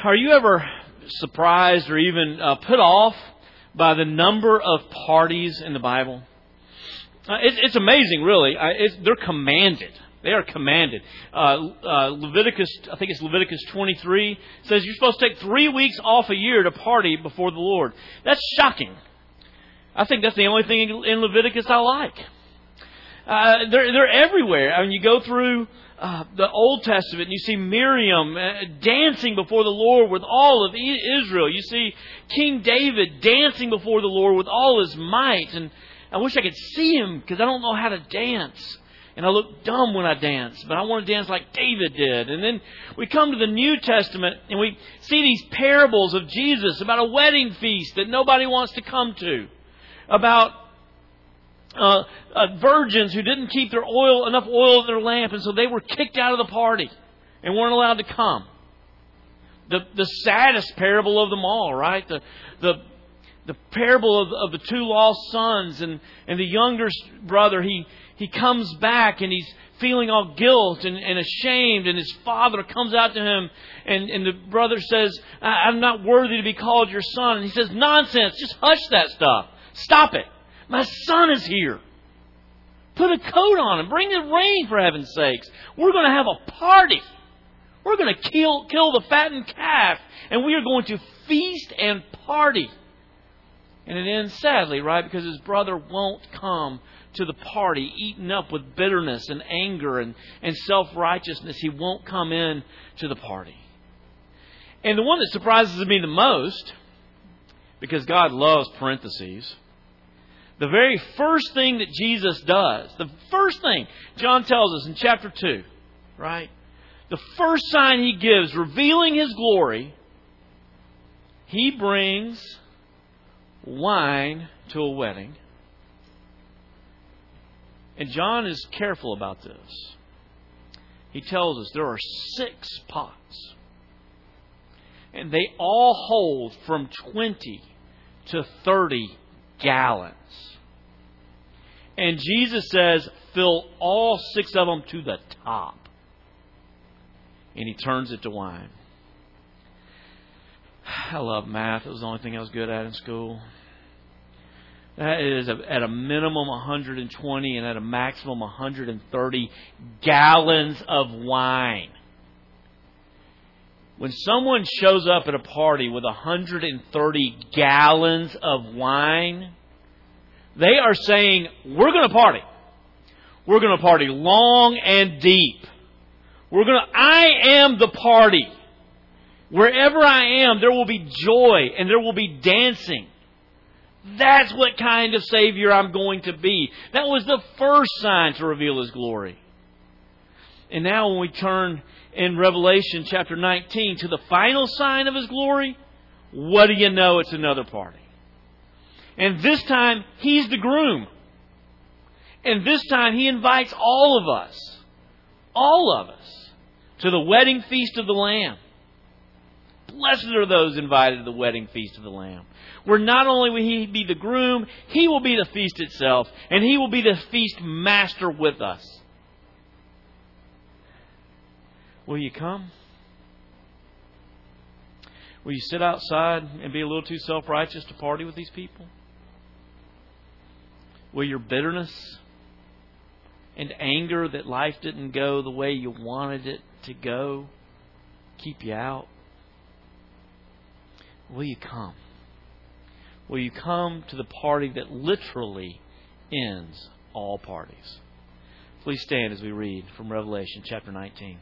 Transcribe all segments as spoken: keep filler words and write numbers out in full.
Are you ever surprised or even uh, put off by the number of parties in the Bible? Uh, it, it's amazing, really. Uh, it's, they're commanded. They are commanded. Uh, uh, Leviticus, I think it's Leviticus twenty-three, says you're supposed to take three weeks off a year to party before the Lord. That's shocking. I think that's the only thing in Leviticus I like. Uh, they're, they're everywhere. I mean, you go through uh, the Old Testament and you see Miriam uh, dancing before the Lord with all of Israel. You see King David dancing before the Lord with all his might. And I wish I could see him because I don't know how to dance. And I look dumb when I dance, but I want to dance like David did. And then we come to the New Testament and we see these parables of Jesus about a wedding feast that nobody wants to come to. About uh, uh, virgins who didn't keep their oil enough oil in their lamp, and so they were kicked out of the party and weren't allowed to come. The the saddest parable of them all, right? The the the parable of, of the two lost sons, and, and the younger brother, he he comes back and he's feeling all guilt and, and ashamed, and his father comes out to him, and, and the brother says, I'm not worthy to be called your son. And he says, nonsense, just hush that stuff. Stop it. My son is here. Put a coat on him. Bring the rain, for heaven's sakes. We're going to have a party. We're going to kill, kill the fattened calf. And we are going to feast and party. And it ends sadly, right? Because his brother won't come to the party, eaten up with bitterness and anger and, and self-righteousness. He won't come in to the party. And the one that surprises me the most, because God loves parentheses, the very first thing that Jesus does, the first thing, John tells us in chapter two, right? The first sign He gives, revealing His glory, He brings wine to a wedding. And John is careful about this. He tells us there are six pots. And they all hold from twenty to thirty gallons. And Jesus says, fill all six of them to the top. And He turns it to wine. I love math. It was the only thing I was good at in school. That is at a minimum one hundred twenty and at a maximum one hundred thirty gallons of wine. When someone shows up at a party with one hundred thirty gallons of wine, they are saying, we're going to party. We're going to party long and deep. We're going to, I am the party. Wherever I am, there will be joy and there will be dancing. That's what kind of Savior I'm going to be. That was the first sign to reveal His glory. And now when we turn in Revelation chapter nineteen to the final sign of His glory, what do you know? It's another party. And this time, He's the groom. And this time, He invites all of us, all of us, to the wedding feast of the Lamb. Blessed are those invited to the wedding feast of the Lamb. Where not only will He be the groom, He will be the feast itself. And He will be the feast master with us. Will you come? Will you sit outside and be a little too self-righteous to party with these people? Will your bitterness and anger that life didn't go the way you wanted it to go keep you out? Will you come? Will you come to the party that literally ends all parties? Please stand as we read from Revelation chapter nineteen.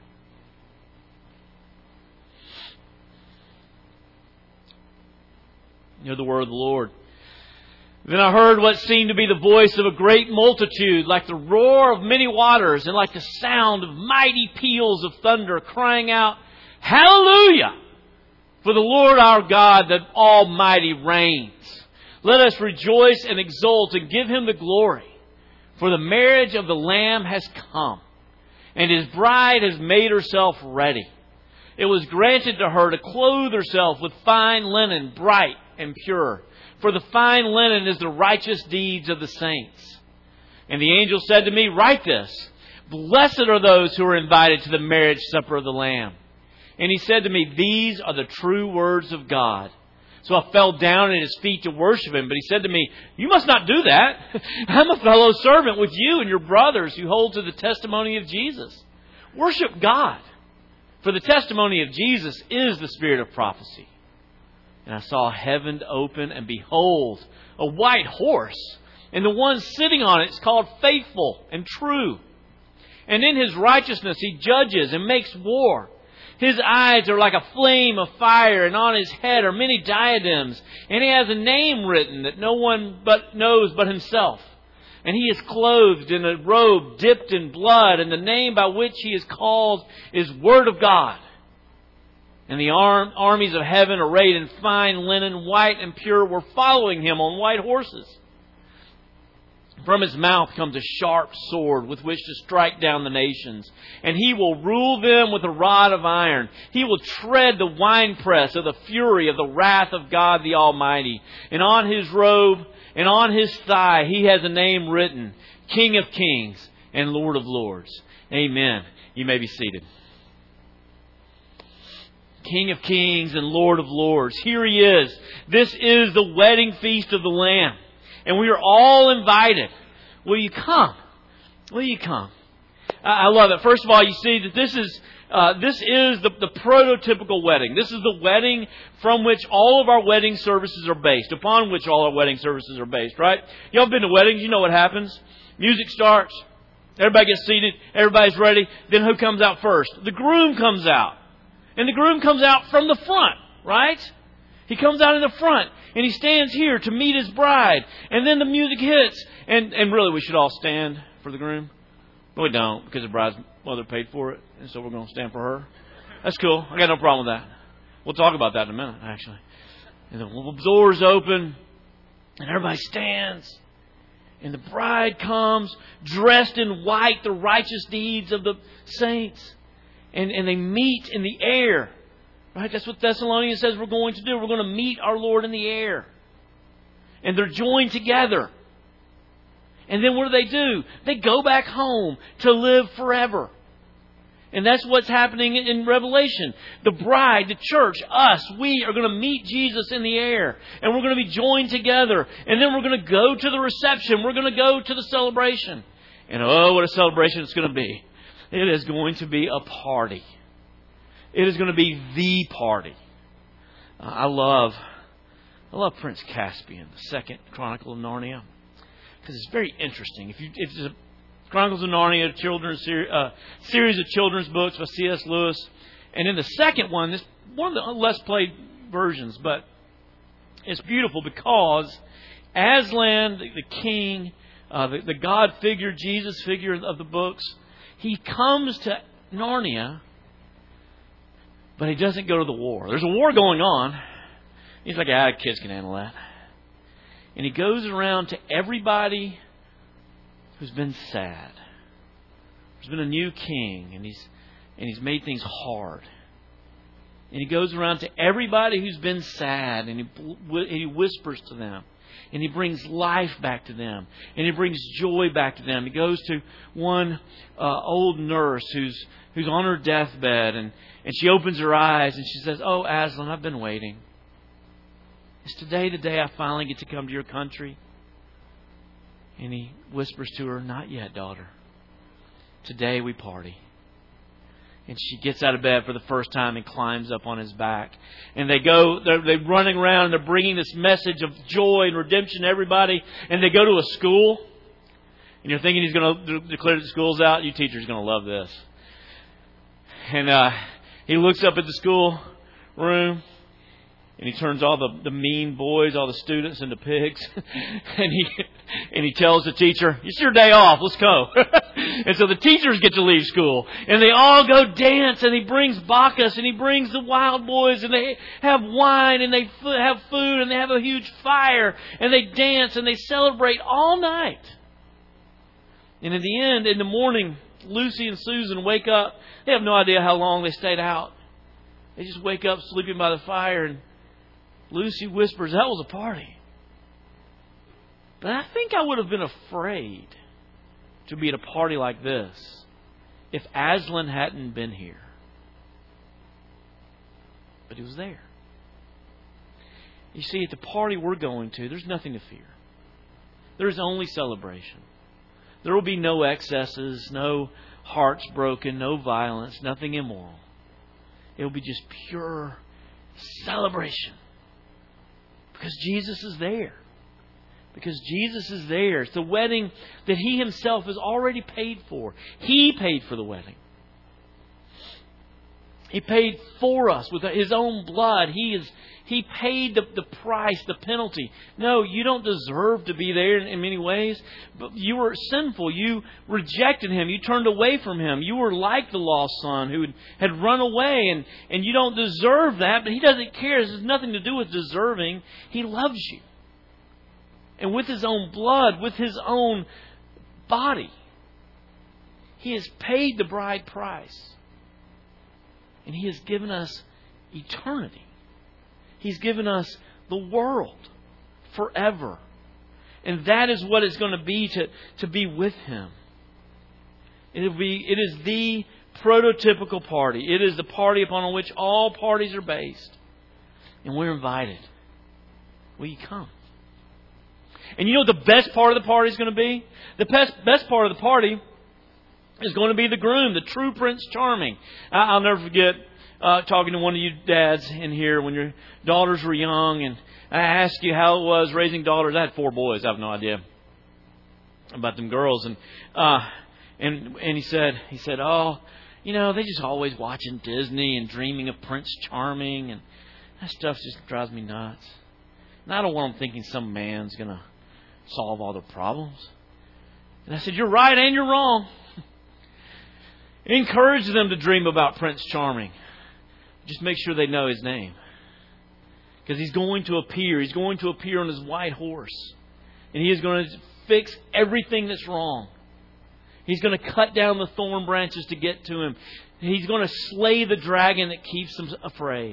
Hear the word of the Lord. Then I heard what seemed to be the voice of a great multitude, like the roar of many waters, and like the sound of mighty peals of thunder, crying out, Hallelujah! For the Lord our God, the Almighty, reigns. Let us rejoice and exult and give Him the glory. For the marriage of the Lamb has come, and His bride has made herself ready. It was granted to her to clothe herself with fine linen, bright and pure. For the fine linen is the righteous deeds of the saints. And the angel said to me, Write this, Blessed are those who are invited to the marriage supper of the Lamb. And he said to me, these are the true words of God. So I fell down at his feet to worship him. But he said to me, you must not do that. I'm a fellow servant with you and your brothers who hold to the testimony of Jesus. Worship God. For the testimony of Jesus is the spirit of prophecy. And I saw heaven open, and behold, a white horse. And the one sitting on it is called Faithful and True. And in his righteousness he judges and makes war. His eyes are like a flame of fire, and on his head are many diadems. And he has a name written that no one but knows but himself. And he is clothed in a robe dipped in blood, and the name by which he is called is Word of God. And the arm, armies of heaven, arrayed in fine linen, white and pure, were following him on white horses. From his mouth comes a sharp sword with which to strike down the nations. And he will rule them with a rod of iron. He will tread the winepress of the fury of the wrath of God the Almighty. And on his robe and on his thigh he has a name written, King of Kings and Lord of Lords. Amen. You may be seated. King of Kings and Lord of Lords. Here he is. This is the wedding feast of the Lamb. And we are all invited. Will you come? Will you come? I love it. First of all, you see that this is uh, this is the, the prototypical wedding. This is the wedding from which all of our wedding services are based, upon which all our wedding services are based, right? You all been to weddings? You know what happens. Music starts. Everybody gets seated. Everybody's ready. Then who comes out first? The groom comes out. And the groom comes out from the front, right? He comes out in the front. And he stands here to meet his bride. And then the music hits. And, and really, we should all stand for the groom. But we don't, because the bride's mother paid for it. And so we're going to stand for her. That's cool. I got no problem with that. We'll talk about that in a minute, actually. And the doors open. And everybody stands. And the bride comes dressed in white, the righteous deeds of the saints. And, and they meet in the air. Right? That's what Thessalonians says we're going to do. We're going to meet our Lord in the air. And they're joined together. And then what do they do? They go back home to live forever. And that's what's happening in Revelation. The bride, the church, us, we are going to meet Jesus in the air. And we're going to be joined together. And then we're going to go to the reception. We're going to go to the celebration. And oh, what a celebration it's going to be. It is going to be a party. It is going to be the party. Uh, I love, I love Prince Caspian, the second Chronicle of Narnia, because it's very interesting. If you, if it's a Chronicles of Narnia, children's ser- uh, series of children's books by C S Lewis, and in the second one, this one of the less played versions, but it's beautiful because Aslan, the, the king, uh, the, the God figure, Jesus figure of the books, he comes to Narnia. But he doesn't go to the war. There's a war going on. He's like, ah, kids can handle that. And he goes around to everybody who's been sad. There's been a new king, and he's and he's made things hard. And he goes around to everybody who's been sad, and he and he whispers to them. And he brings life back to them. And he brings joy back to them. He goes to one uh, old nurse who's who's on her deathbed. And, and she opens her eyes and she says, oh, Aslan, I've been waiting. Is today the day I finally get to come to your country? And he whispers to her, not yet, daughter. Today we party. And she gets out of bed for the first time and climbs up on his back. And they go, they're, they're running around and they're bringing this message of joy and redemption to everybody. And they go to a school. And you're thinking he's going to declare that the school's out. You teachers are going to love this. And uh, he looks up at the school room. And he turns all the, the mean boys, all the students, into pigs. and he and he tells the teacher, it's your day off, let's go. And so the teachers get to leave school. And they all go dance. And he brings Bacchus. And he brings the wild boys. And they have wine. And they f- have food. And they have a huge fire. And they dance. And they celebrate all night. And in the end, in the morning, Lucy and Susan wake up. They have no idea how long they stayed out. They just wake up sleeping by the fire. And Lucy whispers, that was a party. But I think I would have been afraid to be at a party like this if Aslan hadn't been here. He was there. You see, at the party we're going to, there's nothing to fear. There's only celebration. There will be no excesses, no hearts broken, no violence, nothing immoral. It will be just pure celebration. Because Jesus is there. Because Jesus is there. It's the wedding that He Himself has already paid for. He paid for the wedding. He paid for us with His own blood. He is He paid the, the price, the penalty. No, you don't deserve to be there in, in many ways. But you were sinful. You rejected Him. You turned away from Him. You were like the lost son who had, had run away. And, and you don't deserve that. But He doesn't care. This has nothing to do with deserving. He loves you. And with His own blood, with His own body, He has paid the bride price. And He has given us eternity. He's given us the world forever. And that is what it's going to be to, to be with Him. It'll be, it is the prototypical party. It is the party upon which all parties are based. And we're invited. Will you come? And you know what the best part of the party is going to be? The best, best part of the party is going to be the groom, the true Prince Charming. I'll never forget uh, talking to one of you dads in here when your daughters were young. And I asked you how it was raising daughters. I had four boys. I have no idea about them girls. And uh, and and he said, he said, oh, you know, they just always watching Disney and dreaming of Prince Charming. And that stuff just drives me nuts. And I don't want them thinking some man's going to solve all their problems. And I said, you're right and you're wrong. Encourage them to dream about Prince Charming. Just make sure they know his name. Because he's going to appear. He's going to appear on his white horse. And he is going to fix everything that's wrong. He's going to cut down the thorn branches to get to him. He's going to slay the dragon that keeps them afraid.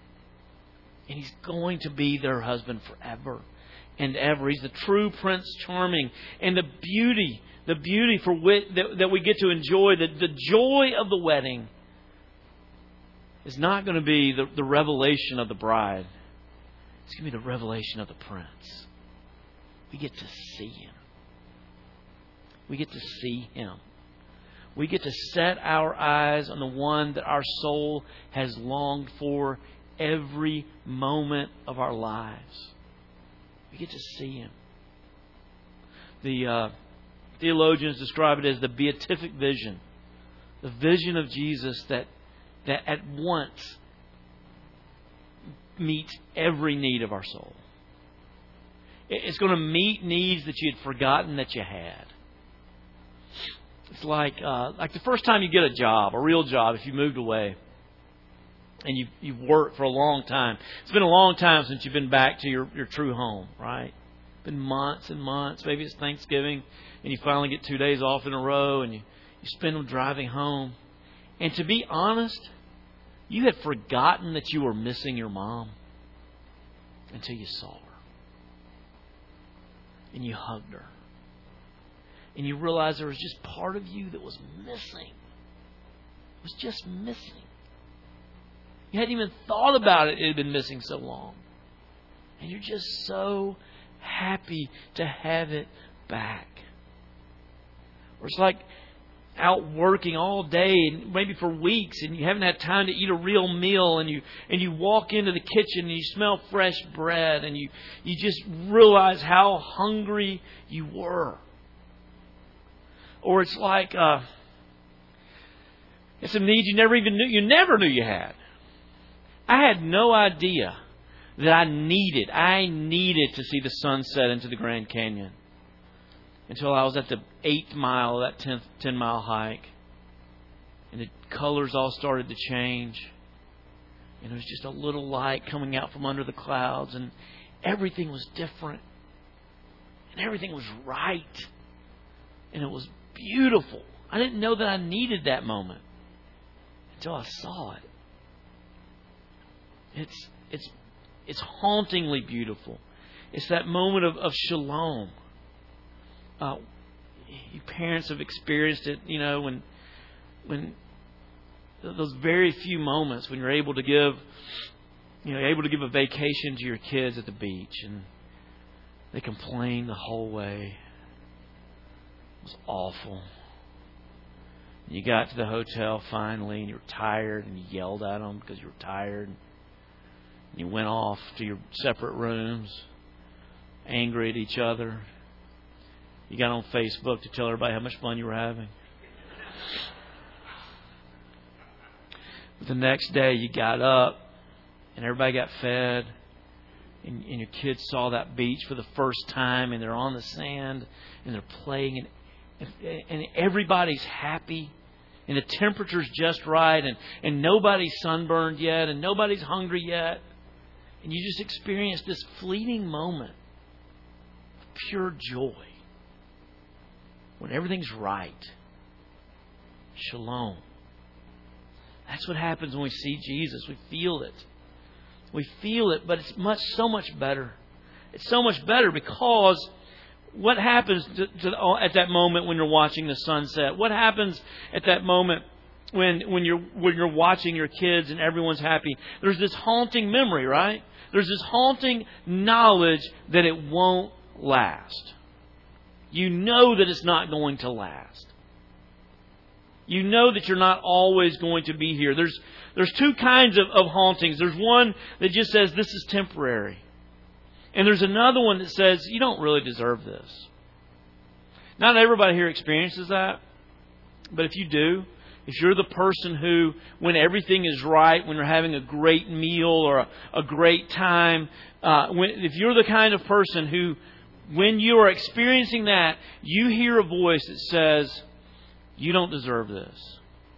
And He's going to be their husband forever and ever. He's the true Prince Charming. And the beauty, the beauty for which, that, that we get to enjoy, the, the joy of the wedding is not going to be the, the revelation of the bride. It's going to be the revelation of the Prince. We get to see Him. We get to see Him. We get to set our eyes on the one that our soul has longed for every moment of our lives. We get to see Him. The uh, theologians describe it as the beatific vision. The vision of Jesus that, that at once meets every need of our soul. It's going to meet needs that you had forgotten that you had. It's like uh, like the first time you get a job, a real job, if you moved away. And you've, you've worked for a long time. It's been a long time since you've been back to your, your true home, right? It's been months and months. Maybe it's Thanksgiving and you finally get two days off in a row and you, you spend them driving home. And to be honest, you had forgotten that you were missing your mom until you saw her. And you hugged her. And you realized there was just part of you that was missing. It was just missing. You hadn't even thought about it. It had been missing so long. And you're just so happy to have it back. Or it's like out working all day, maybe for weeks, and you haven't had time to eat a real meal, and you and you walk into the kitchen and you smell fresh bread, and you, you just realize how hungry you were. Or it's like uh, it's some needs you never even knew you never knew you had. I had no idea that I needed, I needed to see the sunset into the Grand Canyon until I was at the eighth mile of that tenth, ten mile hike. And the colors all started to change. And it was just a little light coming out from under the clouds. And everything was different. And everything was right. And it was beautiful. I didn't know that I needed that moment until I saw it. It's it's it's hauntingly beautiful. It's that moment of, of shalom. Uh, you parents have experienced it, you know, when when those very few moments when you're able to give you know, able to give a vacation to your kids at the beach, and they complained the whole way. It was awful. You got to the hotel finally, and you were tired, and you yelled at them because you were tired. And you went off to your separate rooms, angry at each other. You got on Facebook to tell everybody how much fun you were having. But the next day, you got up, and everybody got fed, and, and your kids saw that beach for the first time, and they're on the sand, and they're playing, and and everybody's happy, and the temperature's just right, and, and nobody's sunburned yet, and nobody's hungry yet. And you just experience this fleeting moment of pure joy when everything's right. Shalom. That's what happens when we see Jesus. We feel it. We feel it, but it's much, so much better. It's so much better because what happens to, to, at that moment when you're watching the sunset? What happens at that moment when when you're when you're watching your kids and everyone's happy? There's this haunting memory, right? There's this haunting knowledge that it won't last. You know that it's not going to last. You know that you're not always going to be here. There's there's two kinds of, of hauntings. There's one that just says this is temporary. And there's another one that says, you don't really deserve this. Not everybody here experiences that. But if you do, if you're the person who, when everything is right, when you're having a great meal or a, a great time, uh, when, if you're the kind of person who, when you are experiencing that, you hear a voice that says, you don't deserve this.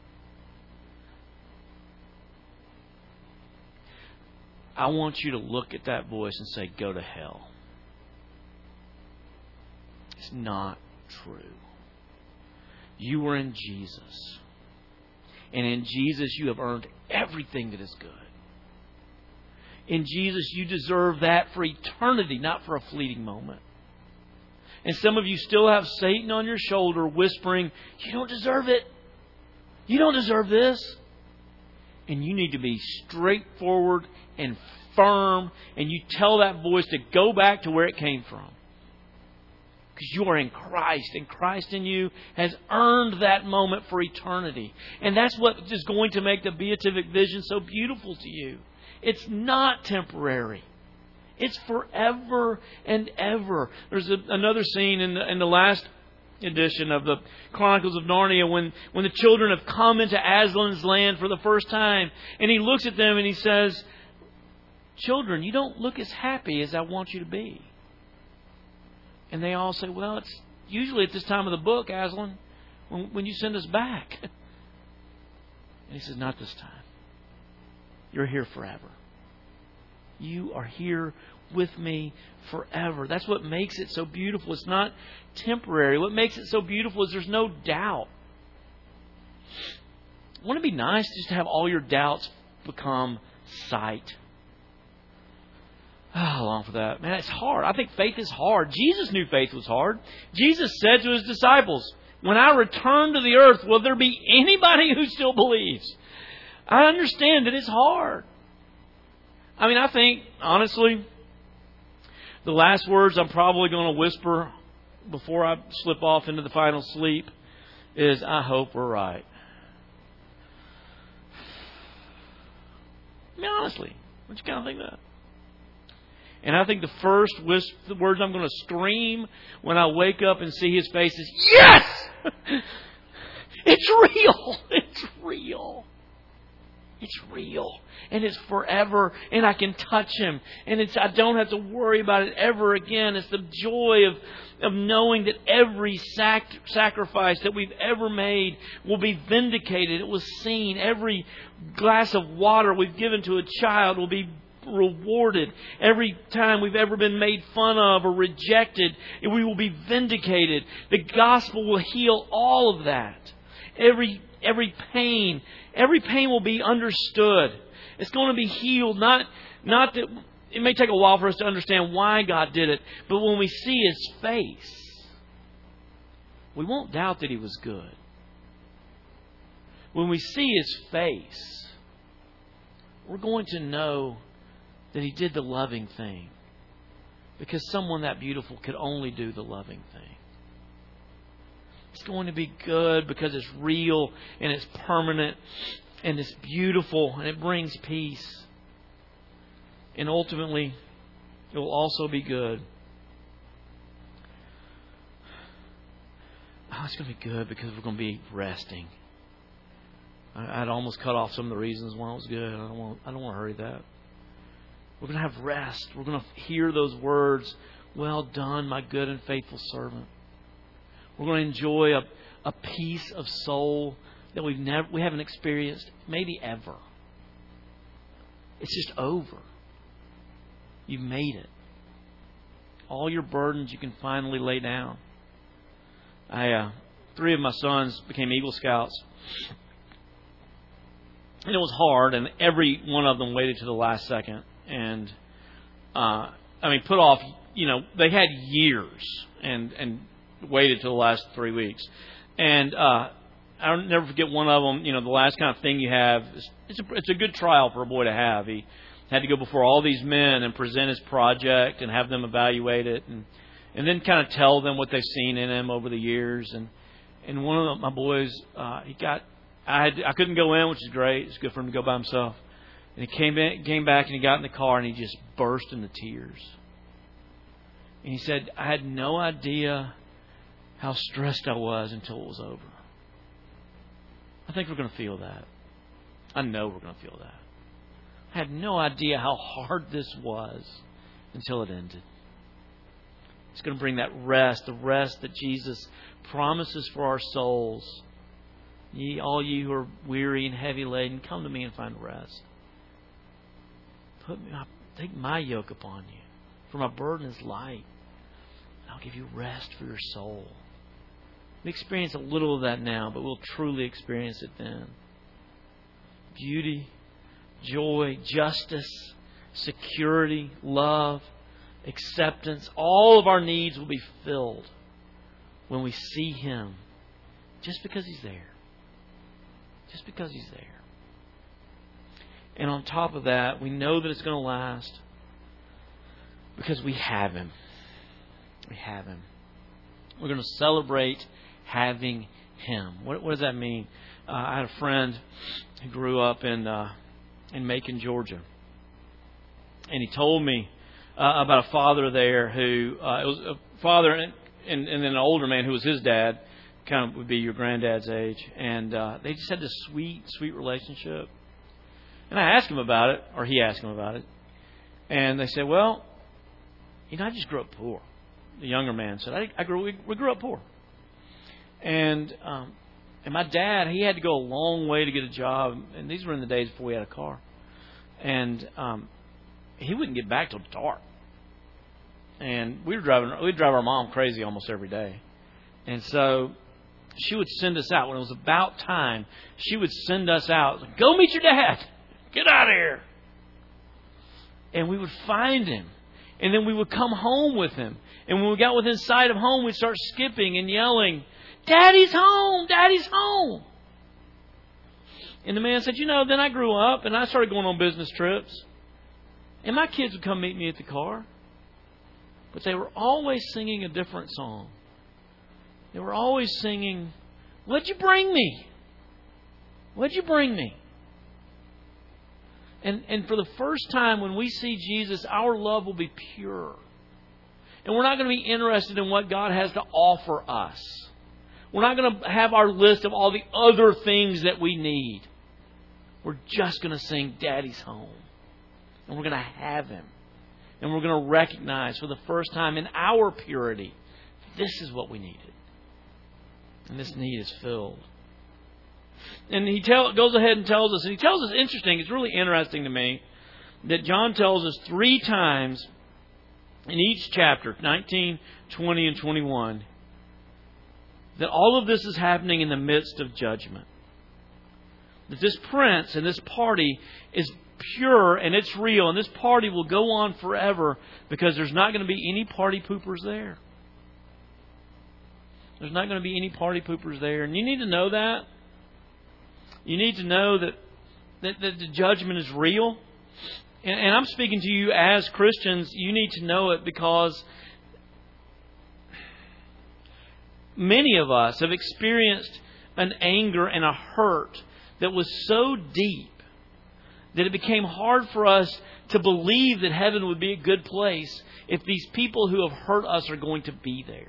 I want you to look at that voice and say, go to hell. It's not true. You were in Jesus. And in Jesus, you have earned everything that is good. In Jesus, you deserve that for eternity, not for a fleeting moment. And some of you still have Satan on your shoulder whispering, you don't deserve it. You don't deserve this. And you need to be straightforward and firm, and you tell that voice to go back to where it came from. Because you are in Christ, and Christ in you has earned that moment for eternity. And that's what is going to make the beatific vision so beautiful to you. It's not temporary. It's forever and ever. There's a, another scene in the, in the last edition of the Chronicles of Narnia when, when the children have come into Aslan's land for the first time. And he looks at them and he says, children, you don't look as happy as I want you to be. And they all say, well, it's usually at this time of the book, Aslan, when, when you send us back. And he says, not this time. You're here forever. You are here with me forever. That's what makes it so beautiful. It's not temporary. What makes it so beautiful is there's no doubt. Wouldn't it be nice just to have all your doubts become sight? Oh, I long for that. Man, it's hard. I think faith is hard. Jesus knew faith was hard. Jesus said to His disciples, when I return to the earth, will there be anybody who still believes? I understand that it's hard. I mean, I think, honestly, the last words I'm probably going to whisper before I slip off into the final sleep is, I hope we're right. I mean, honestly, don't you kind of think that? And I think the first whisp, the words I'm going to scream when I wake up and see His face is, yes! It's real! It's real. It's real. And it's forever. And I can touch Him. And it's I don't have to worry about it ever again. It's the joy of, of knowing that every sac- sacrifice that we've ever made will be vindicated. It was seen. Every glass of water we've given to a child will be rewarded. Every time we've ever been made fun of or rejected, we will be vindicated. The gospel will heal all of that. Every every pain, every pain will be understood. It's going to be healed. Not not that it may take a while for us to understand why God did it, but when we see His face, we won't doubt that He was good. When we see His face, we're going to know that He did the loving thing. Because someone that beautiful could only do the loving thing. It's going to be good because it's real and it's permanent and it's beautiful and it brings peace. And ultimately, it will also be good. Oh, it's going to be good because we're going to be resting. I'd almost cut off some of the reasons why it was good. I don't want, I don't want to hurry that. We're going to have rest. We're going to hear those words, "Well done, my good and faithful servant." We're going to enjoy a, a peace of soul that we've never, we haven't experienced, maybe ever. It's just over. You've made it. All your burdens you can finally lay down. I, uh, three of my sons became Eagle Scouts. And it was hard, and every one of them waited to the last second. And, uh, I mean, put off, you know, they had years and, and waited till the last three weeks. And, uh, I'll never forget one of them, you know, the last kind of thing you have, is, it's a, it's a good trial for a boy to have. He had to go before all these men and present his project and have them evaluate it and, and then kind of tell them what they've seen in him over the years. And, and one of my boys, uh, he got, I had, I couldn't go in, which is great. It's good for him to go by himself. And he came in, came back and he got in the car and he just burst into tears. And he said, "I had no idea how stressed I was until it was over." I think we're going to feel that. I know we're going to feel that. I had no idea how hard this was until it ended. It's going to bring that rest, the rest that Jesus promises for our souls. Ye, all you who are weary and heavy laden, come to me and find rest. Put me, take my yoke upon you, for my burden is light, and I'll give you rest for your soul. We experience a little of that now, but we'll truly experience it then. Beauty, joy, justice, security, love, acceptance. All of our needs will be filled when we see Him, just because He's there. Just because He's there. And on top of that, we know that it's going to last because we have Him. We have Him. We're going to celebrate having Him. What, what does that mean? Uh, I had a friend who grew up in uh, in Macon, Georgia, and he told me uh, about a father there who uh, it was a father and, and, and then an older man who was his dad, kind of would be your granddad's age, and uh, they just had this sweet, sweet relationship. And I asked him about it, or he asked him about it, and they said, "Well, you know, I just grew up poor." The younger man said, "I, I grew, we, we grew up poor." And um, and my dad, he had to go a long way to get a job. And these were in the days before we had a car. And um, he wouldn't get back till dark. And we were driving, we'd drive our mom crazy almost every day. And so she would send us out when it was about time. She would send us out. "Go meet your dad. Get out of here." And we would find him. And then we would come home with him. And when we got within sight of home, we'd start skipping and yelling, "Daddy's home! Daddy's home!" And the man said, "You know, then I grew up and I started going on business trips. And my kids would come meet me at the car. But they were always singing a different song. They were always singing, 'What'd you bring me? What'd you bring me?'" And, and for the first time when we see Jesus, our love will be pure. And we're not going to be interested in what God has to offer us. We're not going to have our list of all the other things that we need. We're just going to sing "Daddy's home." And we're going to have Him. And we're going to recognize for the first time in our purity, this is what we needed. And this need is filled. And he tell, goes ahead and tells us, and he tells us, interesting, it's really interesting to me, that John tells us three times in each chapter, nineteen, twenty, and twenty-one, that all of this is happening in the midst of judgment. That this prince and this party is pure and it's real, and this party will go on forever because there's not going to be any party poopers there. There's not going to be any party poopers there. And you need to know that. You need to know that, that, that the judgment is real. And, and I'm speaking to you as Christians. You need to know it because many of us have experienced an anger and a hurt that was so deep that it became hard for us to believe that heaven would be a good place if these people who have hurt us are going to be there.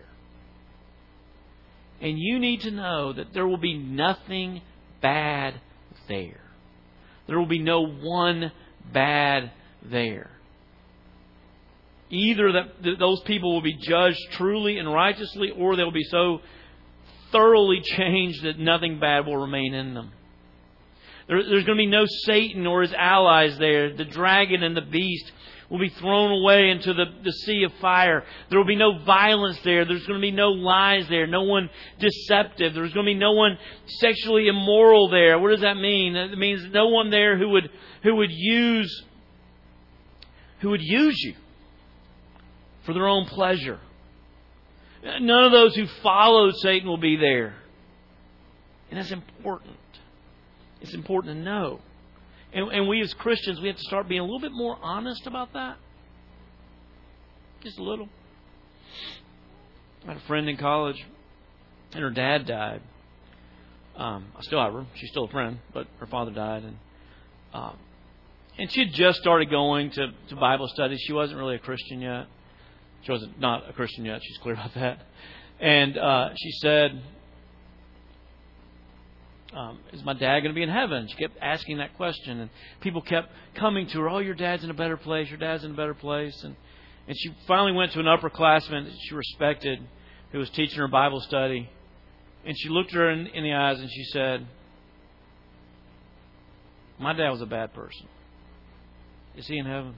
And you need to know that there will be nothing bad there. There will be no one bad there. Either that those people will be judged truly and righteously, or they'll be so thoroughly changed that nothing bad will remain in them. There, there's going to be no Satan or his allies there. The dragon and the beast will be thrown away into the, the sea of fire. There will be no violence there. There's going to be no lies there. No one deceptive. There's going to be no one sexually immoral there. What does that mean? It means no one there who would who would use who would use you for their own pleasure. None of those who followed Satan will be there. And that's important. It's important to know. And, and we as Christians, we have to start being a little bit more honest about that. Just a little. I had a friend in college, and her dad died. Um, I still have her. She's still a friend, but her father died. And uh, and she had just started going to, to Bible studies. She wasn't really a Christian yet. She was not a Christian yet. She's clear about that. And uh, she said, um, is my dad going to be in heaven? She kept asking that question. And people kept coming to her, oh, your dad's in a better place. Your dad's in a better place. And, and she finally went to an upperclassman that she respected who was teaching her Bible study. And she looked her in, in the eyes and she said, my dad was a bad person. Is he in heaven?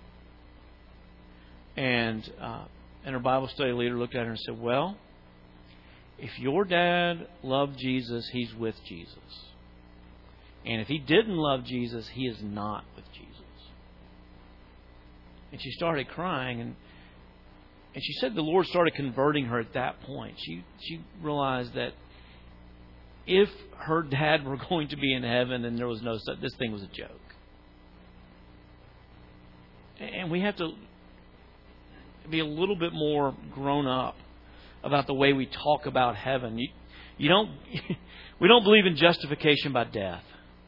And uh, and her Bible study leader looked at her and said, well, if your dad loved Jesus, he's with Jesus. And if he didn't love Jesus, he is not with Jesus. And she started crying, and and she said the Lord started converting her at that point. She she realized that if her dad were going to be in heaven, then there was no such, this thing was a joke. And we have to be a little bit more grown up about the way we talk about heaven. You, you don't, we don't believe in justification by death,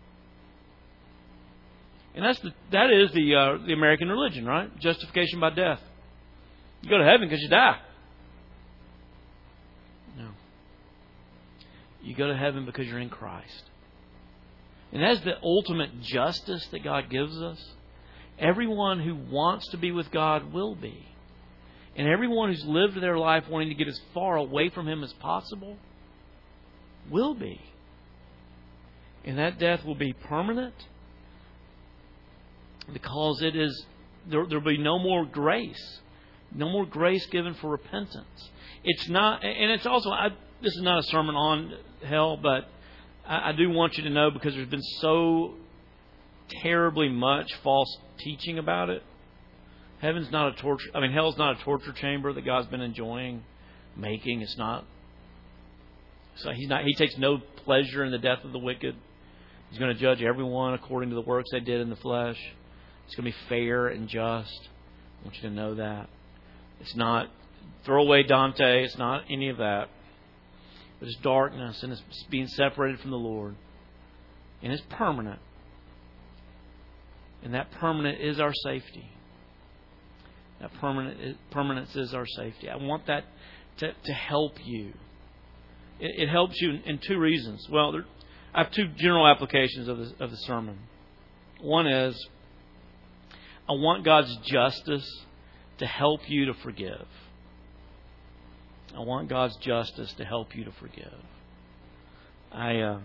and that's the that is the uh, the American religion, right? Justification by death. You go to heaven because you die. No, you go to heaven because you're in Christ, and that's the ultimate justice that God gives us. Everyone who wants to be with God will be. And everyone who's lived their life wanting to get as far away from Him as possible will be. And that death will be permanent because it is there will be no more grace. No more grace given for repentance. It's not, and it's also, I, this is not a sermon on hell, but I, I do want you to know, because there's been so terribly much false teaching about it. Heaven's not a torture. I mean, hell's not a torture chamber that God's been enjoying making. It's not. So He's not. He takes no pleasure in the death of the wicked. He's going to judge everyone according to the works they did in the flesh. It's going to be fair and just. I want you to know that. It's not throw away Dante. It's not any of that. But it's darkness, and it's being separated from the Lord, and it's permanent. And that permanent is our safety. That permanent permanence is our safety. I want that to, to help you. It, it helps you in, in two reasons. Well, there, I have two general applications of the, of the sermon. One is, I want God's justice to help you to forgive. I want God's justice to help you to forgive. I... Uh,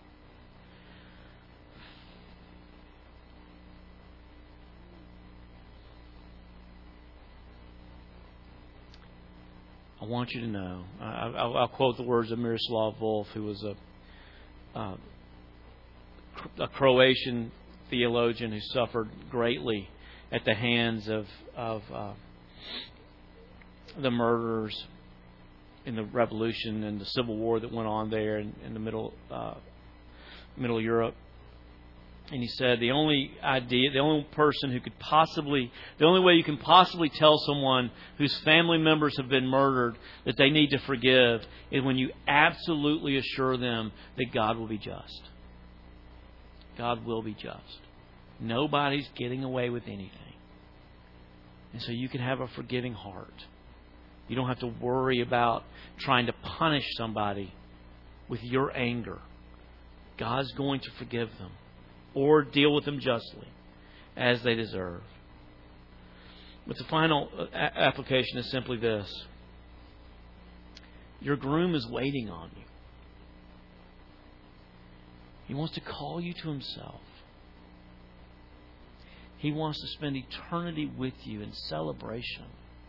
I want you to know, I'll, I'll quote the words of Miroslav Volf, who was a, uh, a Croatian theologian who suffered greatly at the hands of, of uh, the murderers in the revolution and the civil war that went on there in, in the middle uh, middle Europe. And he said the only idea, the only person who could possibly, the only way you can possibly tell someone whose family members have been murdered that they need to forgive is when you absolutely assure them that God will be just. God will be just. Nobody's getting away with anything. And so you can have a forgiving heart. You don't have to worry about trying to punish somebody with your anger. God's going to forgive them or deal with them justly as they deserve. But the final a- application is simply this. Your groom is waiting on you. He wants to call you to Himself. He wants to spend eternity with you in celebration.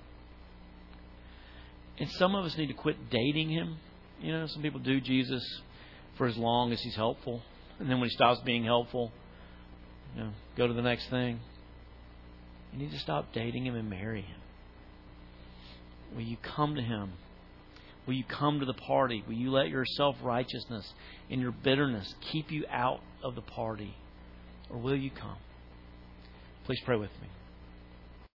And some of us need to quit dating Him. You know, some people do Jesus for as long as He's helpful. And then when He stops being helpful, you know, go to the next thing. You need to stop dating Him and marry Him. Will you come to Him? Will you come to the party? Will you let your self-righteousness and your bitterness keep you out of the party? Or will you come? Please pray with me.